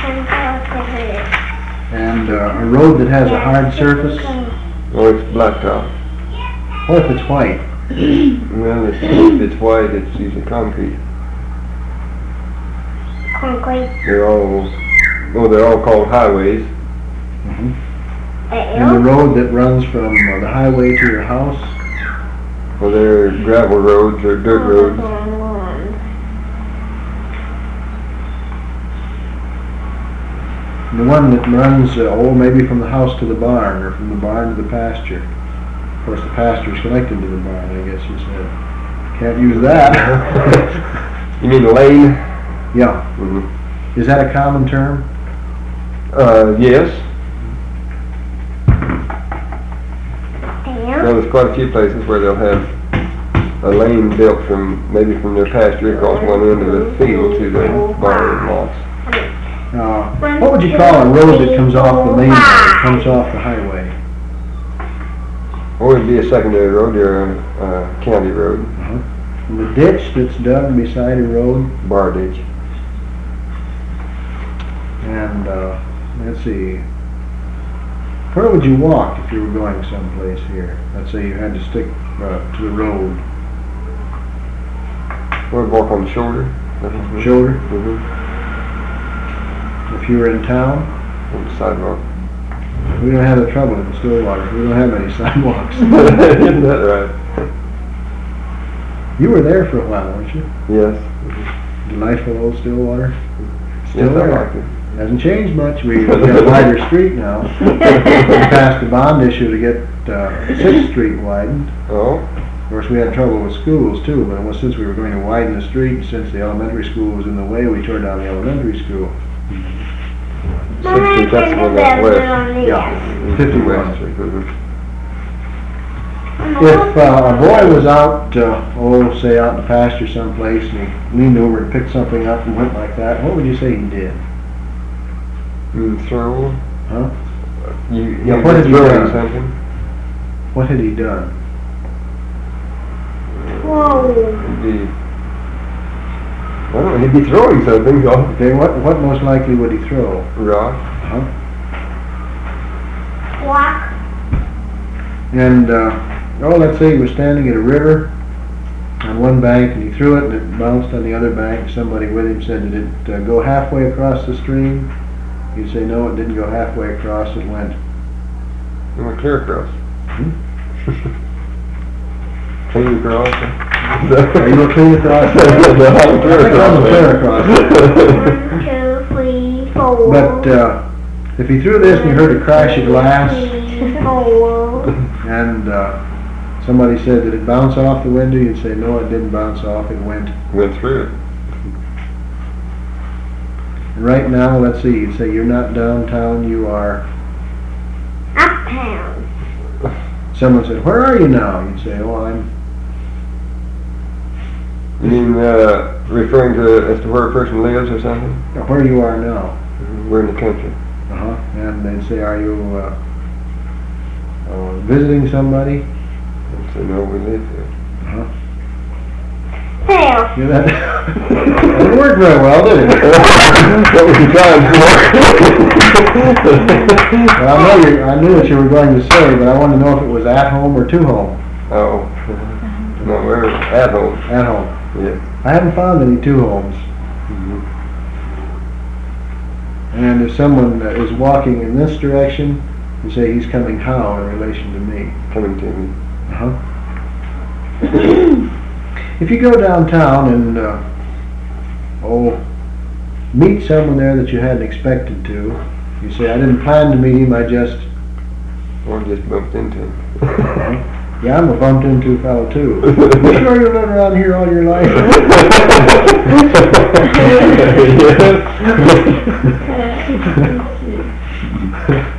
And a road that has a hard surface? Or it's blacktop. What if it's white? Well, if it's white, it's usually concrete. Concrete. They're all called highways. Mm-hmm. And the road that runs from the highway to your house? Well, they're gravel roads or dirt roads. The one that runs, maybe from the house to the barn, or from the barn to the pasture. Of course, the pasture's connected to the barn, I guess you said. Can't use that. You mean the lane? Yeah. Mm-hmm. Is that a common term? Yes. Well, there's quite a few places where they'll have a lane built from their pasture across one end of the field to the barn lots. What would you call a road that comes off the main road, comes off the highway? Or it'd be a secondary road or a county road. Uh-huh. And the ditch that's dug beside a road? Bar ditch. And let's see, where would you walk if you were going someplace here? Let's say you had to stick to the road. Or walk on the shoulder. Shoulder? Mm-hmm. If you were in town? On the sidewalk. We don't have the trouble in Stillwater. We don't have any sidewalks. Isn't that right? You were there for a while, weren't you? Yes. Delightful old Stillwater. Still there. I like it. Hasn't changed much. We've got a wider street now. We passed the bond issue to get 6th Street widened. Oh. Of course, we had trouble with schools too, but since we were going to widen the street, since the elementary school was in the way, we tore down the elementary school. 6th Street, that's the one that's west. Yeah, 50 West. Mm-hmm. If a boy was out, say out in the pasture someplace, and he leaned over and picked something up and went like that, what would you say he did? Throw? Huh? Yeah, what had he done? Something? What had he done? Whoa. He'd be throwing something. Okay, what most likely would he throw? Rock. Uh-huh. Walk. And, let's say he was standing at a river on one bank and he threw it and it bounced on the other bank. Somebody with him said, did it go halfway across the stream? You'd say, no, it didn't go halfway across, it went... It went clear across. Hmm? Clean across? Are you clean across? No, I'm clear across. 1, 2, 3, 4. But if he threw this and you heard a crash of glass, 3, 4. and somebody said, did it bounce off the window? You'd say, no, it didn't bounce off, it went... Went through it. And right now, let's see, you'd say you're not downtown, you are... Uptown. Someone said, where are you now? You'd say, oh, I'm... You mean referring to as to where a person lives or something? Where you are now. We're in the country. Uh-huh. And they'd say, are you visiting somebody? I'd say, no, we live here. Uh-huh. Fail. Yeah, that didn't work very well, did it? What was you trying for? Well, I knew what you were going to say, but I wanted to know if it was at home or to home. Oh. No, we're at home. At home. Yeah. I haven't found any to homes. Mm-hmm. And if someone is walking in this direction, you say he's coming how in relation to me? Coming to me. Uh-huh. If you go downtown and, meet someone there that you hadn't expected to, you say, I didn't plan to meet him, I just... Or just bumped into him. Yeah, I'm a bumped into fellow too. You sure you've lived around here all your life? Yes.